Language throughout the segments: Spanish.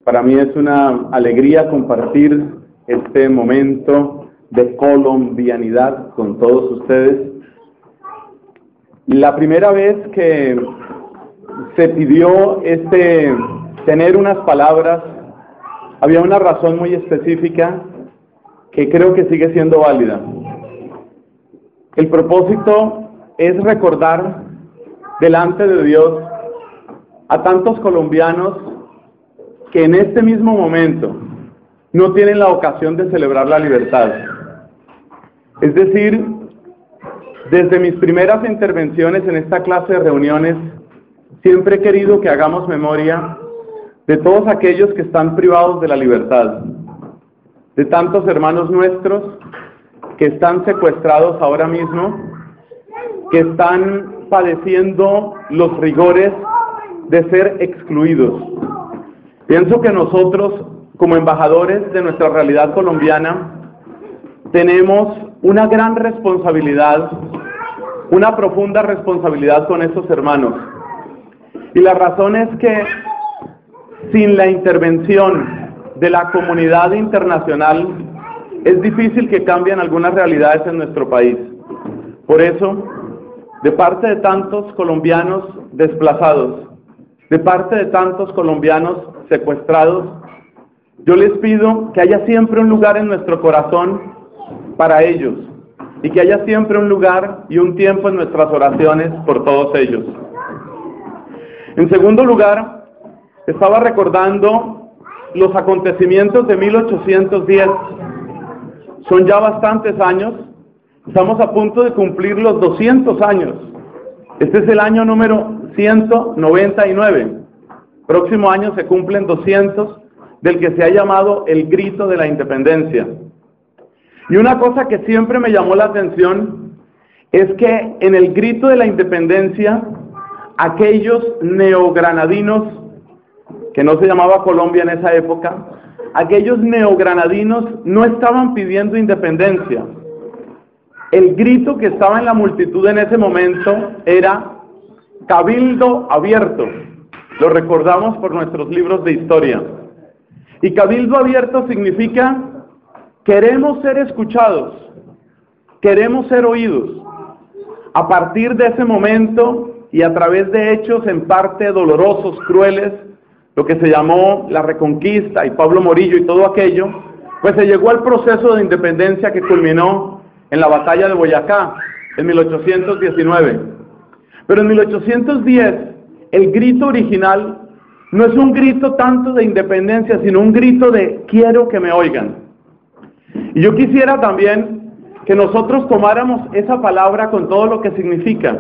Para mí es una alegría compartir este momento de colombianidad con todos ustedes. La primera vez que se pidió tener unas palabras, había una razón muy específica que creo que sigue siendo válida. El propósito es recordar delante de Dios a tantos colombianos que en este mismo momento no tienen la ocasión de celebrar la libertad. Es decir, desde mis primeras intervenciones en esta clase de reuniones, siempre he querido que hagamos memoria de todos aquellos que están privados de la libertad, de tantos hermanos nuestros que están secuestrados ahora mismo, que están padeciendo los rigores de ser excluidos. Pienso que nosotros, como embajadores de nuestra realidad colombiana, tenemos una gran responsabilidad, una profunda responsabilidad con estos hermanos. Y la razón es que sin la intervención de la comunidad internacional es difícil que cambien algunas realidades en nuestro país. Por eso, de parte de tantos colombianos desplazados, de parte de tantos colombianos secuestrados, yo les pido que haya siempre un lugar en nuestro corazón para ellos y que haya siempre un lugar y un tiempo en nuestras oraciones por todos ellos. En segundo lugar, estaba recordando los acontecimientos de 1810. Son ya bastantes años, estamos a punto de cumplir los 200 años. Este es el año número 199. Próximo año se cumplen 200 del que se ha llamado el Grito de la Independencia. Y una cosa que siempre me llamó la atención es que en el Grito de la Independencia, aquellos neogranadinos, que no se llamaba Colombia en esa época, aquellos neogranadinos no estaban pidiendo independencia. El grito que estaba en la multitud en ese momento era Cabildo Abierto. Lo recordamos por nuestros libros de historia. Y Cabildo Abierto significa: queremos ser escuchados, queremos ser oídos. A partir de ese momento y a través de hechos en parte dolorosos, crueles, lo que se llamó la Reconquista y Pablo Morillo y todo aquello, pues se llegó al proceso de independencia que culminó en la batalla de Boyacá en 1819. Pero en 1810, el grito original no es un grito tanto de independencia, sino un grito de quiero que me oigan. Y yo quisiera también que nosotros tomáramos esa palabra con todo lo que significa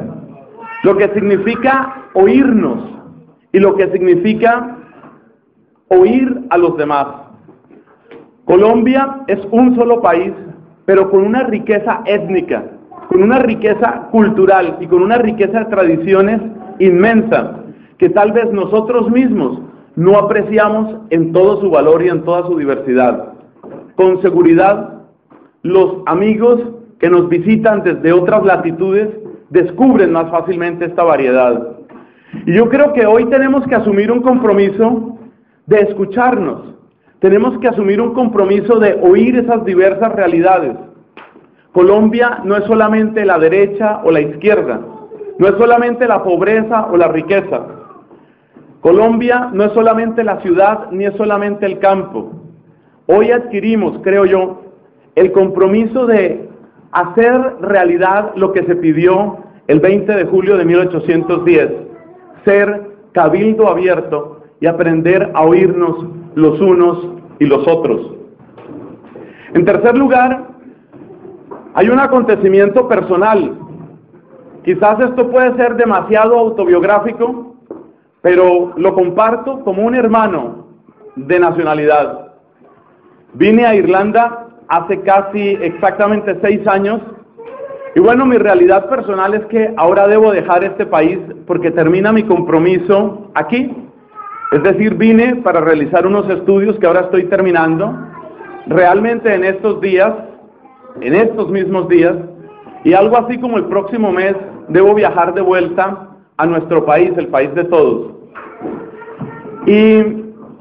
oírnos y lo que significa oír a los demás. Colombia es un solo país, pero con una riqueza étnica, con una riqueza cultural y con una riqueza de tradiciones inmensa, que tal vez nosotros mismos no apreciamos en todo su valor y en toda su diversidad. Con seguridad, los amigos que nos visitan desde otras latitudes descubren más fácilmente esta variedad. Y yo creo que hoy tenemos que asumir un compromiso de escucharnos, tenemos que asumir un compromiso de oír esas diversas realidades. Colombia no es solamente la derecha o la izquierda, no es solamente la pobreza o la riqueza. Colombia no es solamente la ciudad ni es solamente el campo. Hoy adquirimos, creo yo, el compromiso de hacer realidad lo que se pidió el 20 de julio de 1810, ser cabildo abierto y aprender a oírnos los unos y los otros. En tercer lugar, hay un acontecimiento personal. Quizás esto puede ser demasiado autobiográfico, pero lo comparto como un hermano de nacionalidad. Vine a Irlanda hace casi exactamente 6 años, y bueno, mi realidad personal es que ahora debo dejar este país porque termina mi compromiso aquí. Es decir, vine para realizar unos estudios que ahora estoy terminando. Realmente en estos días, en estos mismos días, y algo así como el próximo mes, debo viajar de vuelta a nuestro país, el país de todos. Y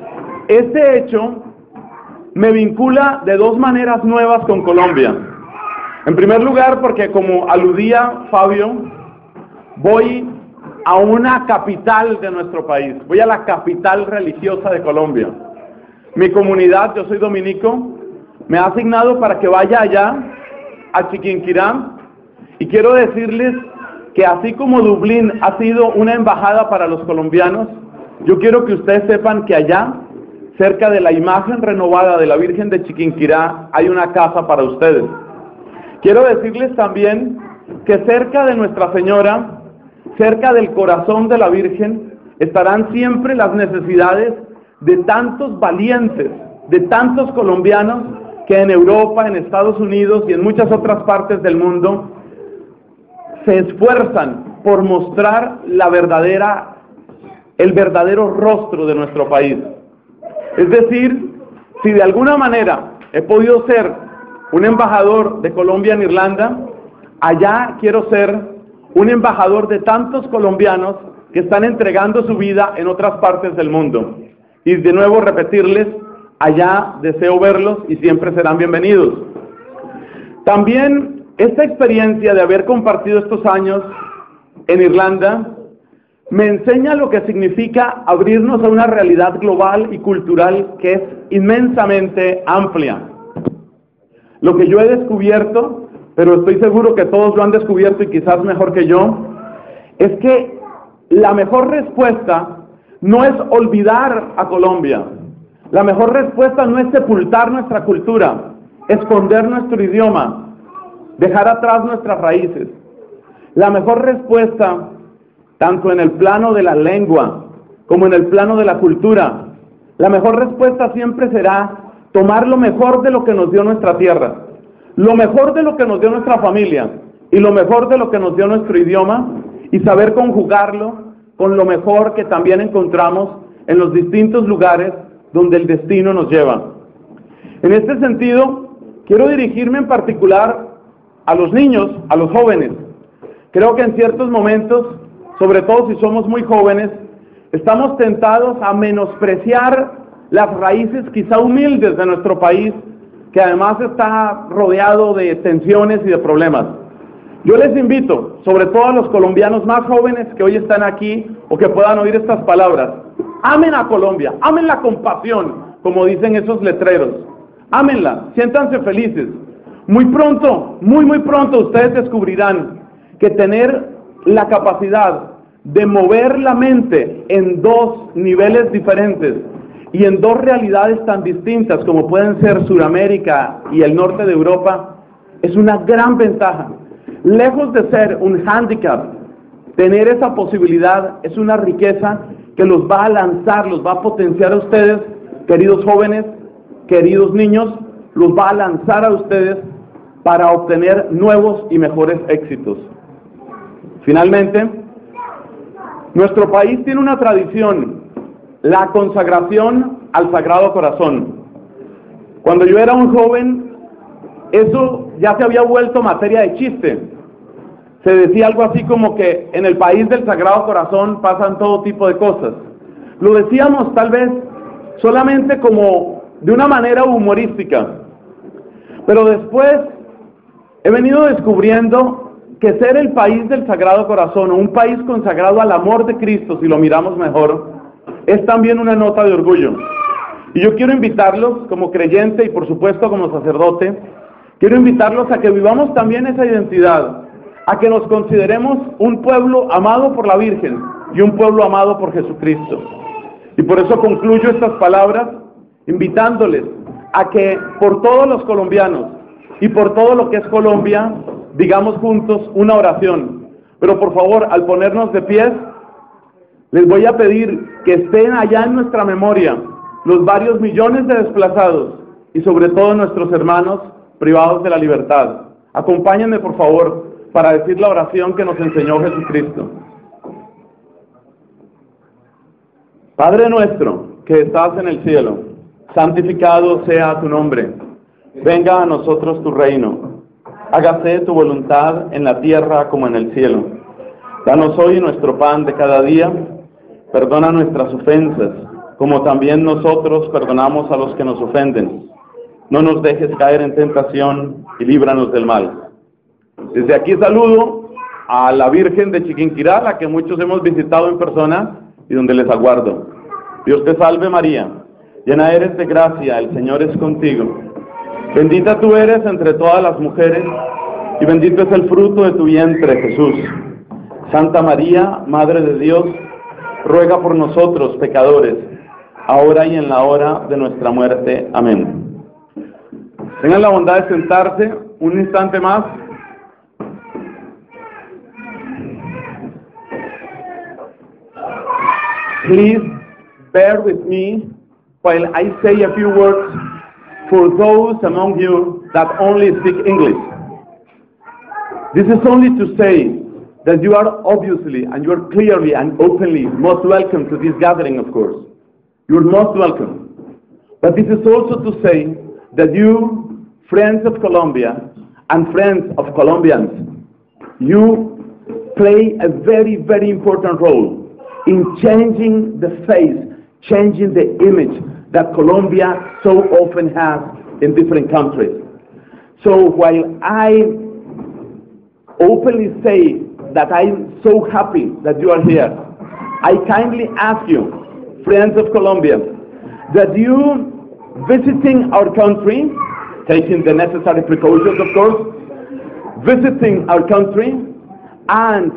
Este hecho me vincula de dos maneras nuevas con Colombia. En primer lugar, porque como aludía Fabio, voy a una capital de nuestro país, voy a la capital religiosa de Colombia. Mi comunidad, yo soy dominico, me ha asignado para que vaya allá, a Chiquinquirá, y quiero decirles que así como Dublín ha sido una embajada para los colombianos, yo quiero que ustedes sepan que allá, cerca de la imagen renovada de la Virgen de Chiquinquirá, hay una casa para ustedes. Quiero decirles también que cerca de Nuestra Señora, cerca del corazón de la Virgen, estarán siempre las necesidades de tantos valientes, de tantos colombianos que en Europa, en Estados Unidos y en muchas otras partes del mundo se esfuerzan por mostrar el verdadero rostro de nuestro país. Es decir, si de alguna manera he podido ser un embajador de Colombia en Irlanda, allá quiero ser un embajador de tantos colombianos que están entregando su vida en otras partes del mundo. Y de nuevo repetirles, allá deseo verlos y siempre serán bienvenidos. También esta experiencia de haber compartido estos años en Irlanda me enseña lo que significa abrirnos a una realidad global y cultural que es inmensamente amplia. Lo que yo he descubierto, pero estoy seguro que todos lo han descubierto y quizás mejor que yo, es que la mejor respuesta no es olvidar a Colombia. La mejor respuesta no es sepultar nuestra cultura, esconder nuestro idioma, dejar atrás nuestras raíces. La mejor respuesta, tanto en el plano de la lengua como en el plano de la cultura, la mejor respuesta siempre será tomar lo mejor de lo que nos dio nuestra tierra, lo mejor de lo que nos dio nuestra familia y lo mejor de lo que nos dio nuestro idioma y saber conjugarlo con lo mejor que también encontramos en los distintos lugares donde el destino nos lleva. En este sentido, quiero dirigirme en particular a los niños, a los jóvenes. Creo que en ciertos momentos, sobre todo si somos muy jóvenes, estamos tentados a menospreciar las raíces quizá humildes de nuestro país, que además está rodeado de tensiones y de problemas. Yo les invito, sobre todo a los colombianos más jóvenes que hoy están aquí o que puedan oír estas palabras: amen a Colombia, ámenla con pasión, como dicen esos letreros. Ámenla, siéntanse felices. Muy pronto, muy pronto ustedes descubrirán que tener la capacidad de mover la mente en dos niveles diferentes y en dos realidades tan distintas como pueden ser Sudamérica y el norte de Europa es una gran ventaja. Lejos de ser un hándicap, tener esa posibilidad es una riqueza que los va a lanzar, los va a potenciar a ustedes, queridos jóvenes, queridos niños, los va a lanzar a ustedes para obtener nuevos y mejores éxitos. Finalmente, nuestro país tiene una tradición, la consagración al Sagrado Corazón. Cuando yo era un joven, eso ya se había vuelto materia de chiste. Se decía algo así como que en el país del Sagrado Corazón pasan todo tipo de cosas. Lo decíamos tal vez solamente como de una manera humorística, pero después he venido descubriendo que ser el país del Sagrado Corazón o un país consagrado al amor de Cristo, si lo miramos mejor, es también una nota de orgullo. Y yo quiero invitarlos como creyente y por supuesto como sacerdote, quiero invitarlos a que vivamos también esa identidad, a que nos consideremos un pueblo amado por la Virgen y un pueblo amado por Jesucristo. Y por eso concluyo estas palabras invitándoles a que por todos los colombianos y por todo lo que es Colombia, digamos juntos una oración. Pero por favor, al ponernos de pies, les voy a pedir que estén allá en nuestra memoria los varios millones de desplazados y sobre todo nuestros hermanos privados de la libertad. Acompáñenme por favor para decir la oración que nos enseñó Jesucristo. Padre nuestro que estás en el cielo, santificado sea tu nombre. Venga a nosotros tu reino. Hágase tu voluntad en la tierra como en el cielo. Danos hoy nuestro pan de cada día. Perdona nuestras ofensas, como también nosotros perdonamos a los que nos ofenden. No nos dejes caer en tentación y líbranos del mal. Desde aquí saludo a la Virgen de Chiquinquirá, la que muchos hemos visitado en persona y donde les aguardo. Dios te salve María, llena eres de gracia, el Señor es contigo. Bendita tú eres entre todas las mujeres y bendito es el fruto de tu vientre, Jesús. Santa María, Madre de Dios, ruega por nosotros pecadores, ahora y en la hora de nuestra muerte. Amén. Tengan la bondad de sentarse un instante más. Please bear with me while I say a few words for those among you that only speak English. This is only to say that you are obviously and you are clearly and openly most welcome to this gathering, of course. You're most welcome. But this is also to say that you, friends of Colombia and friends of Colombians, you play a very, very important role in changing the face, changing the image that Colombia so often has in different countries. So while I openly say that I'm so happy that you are here, I kindly ask you, friends of Colombia, that you visiting our country, taking the necessary precautions of course, visiting our country and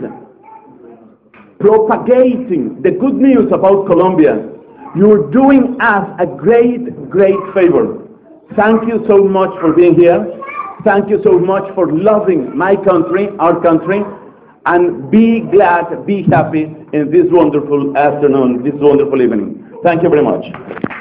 propagating the good news about Colombia, you're doing us a great, great favor. Thank you so much for being here. Thank you so much for loving my country, our country, and be glad, be happy in this wonderful afternoon, this wonderful evening. Thank you very much.